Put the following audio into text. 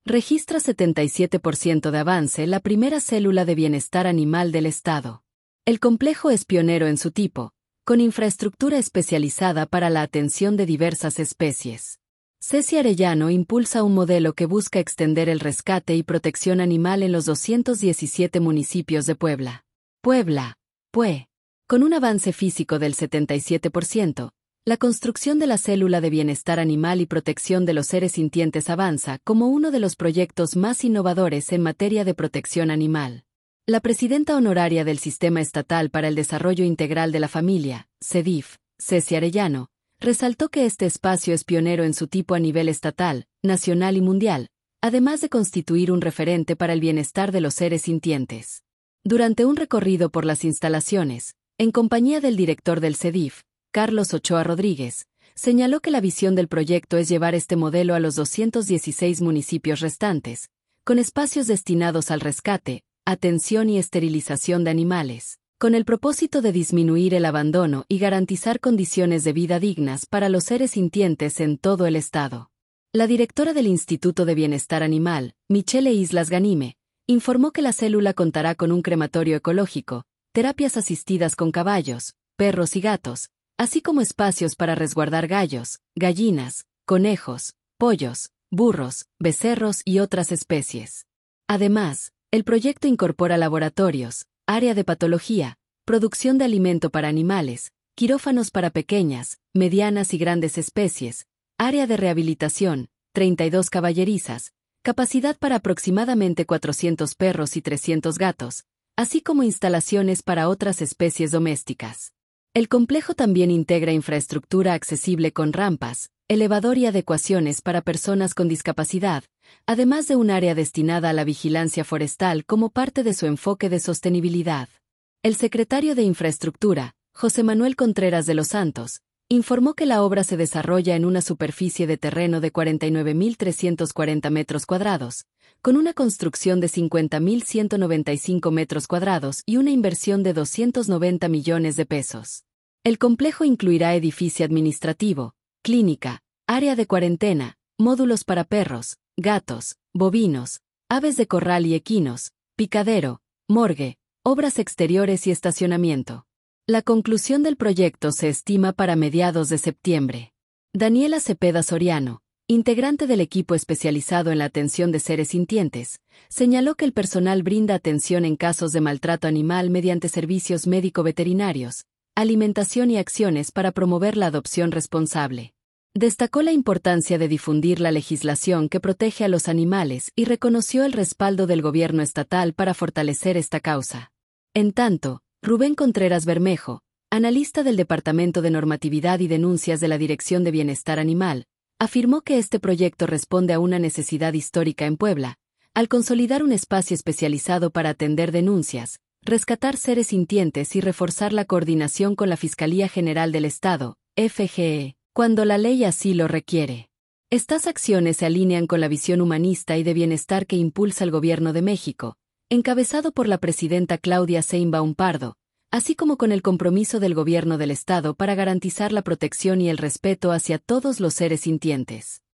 Registra 77% de avance la primera célula de bienestar animal del Estado. El complejo es pionero en su tipo, con infraestructura especializada para la atención de diversas especies. Ceci Arellano impulsa un modelo que busca extender el rescate y protección animal en los 217 municipios de Puebla. Puebla, PUE. Con un avance físico del 77%, la construcción de la célula de bienestar animal y protección de los seres sintientes avanza como uno de los proyectos más innovadores en materia de protección animal. La presidenta honoraria del Sistema Estatal para el Desarrollo Integral de la Familia, CEDIF, Ceci Arellano, resaltó que este espacio es pionero en su tipo a nivel estatal, nacional y mundial, además de constituir un referente para el bienestar de los seres sintientes. Durante un recorrido por las instalaciones, en compañía del director del CEDIF, Carlos Ochoa Rodríguez, señaló que la visión del proyecto es llevar este modelo a los 216 municipios restantes, con espacios destinados al rescate, atención y esterilización de animales, con el propósito de disminuir el abandono y garantizar condiciones de vida dignas para los seres sintientes en todo el estado. La directora del Instituto de Bienestar Animal, Michele Islas Ganime, informó que la célula contará con un crematorio ecológico, terapias asistidas con caballos, perros y gatos, así como espacios para resguardar gallos, gallinas, conejos, pollos, burros, becerros y otras especies. Además, el proyecto incorpora laboratorios, área de patología, producción de alimento para animales, quirófanos para pequeñas, medianas y grandes especies, área de rehabilitación, 32 caballerizas, capacidad para aproximadamente 400 perros y 300 gatos, así como instalaciones para otras especies domésticas. El complejo también integra infraestructura accesible con rampas, elevador y adecuaciones para personas con discapacidad, además de un área destinada a la vigilancia forestal como parte de su enfoque de sostenibilidad. El secretario de Infraestructura, José Manuel Contreras de los Santos, informó que la obra se desarrolla en una superficie de terreno de 49.340 metros cuadrados, con una construcción de 50.195 metros cuadrados y una inversión de 290 millones de pesos. El complejo incluirá edificio administrativo, clínica, área de cuarentena, módulos para perros, gatos, bovinos, aves de corral y equinos, picadero, morgue, obras exteriores y estacionamiento. La conclusión del proyecto se estima para mediados de septiembre. Daniela Cepeda Soriano, integrante del equipo especializado en la atención de seres sintientes, señaló que el personal brinda atención en casos de maltrato animal mediante servicios médico-veterinarios, alimentación y acciones para promover la adopción responsable. Destacó la importancia de difundir la legislación que protege a los animales y reconoció el respaldo del gobierno estatal para fortalecer esta causa. En tanto, Rubén Contreras Bermejo, analista del Departamento de Normatividad y Denuncias de la Dirección de Bienestar Animal, afirmó que este proyecto responde a una necesidad histórica en Puebla, al consolidar un espacio especializado para atender denuncias, rescatar seres sintientes y reforzar la coordinación con la Fiscalía General del Estado, FGE, cuando la ley así lo requiere. Estas acciones se alinean con la visión humanista y de bienestar que impulsa el Gobierno de México, encabezado por la presidenta Claudia Sheinbaum Pardo, así como con el compromiso del Gobierno del Estado para garantizar la protección y el respeto hacia todos los seres sintientes.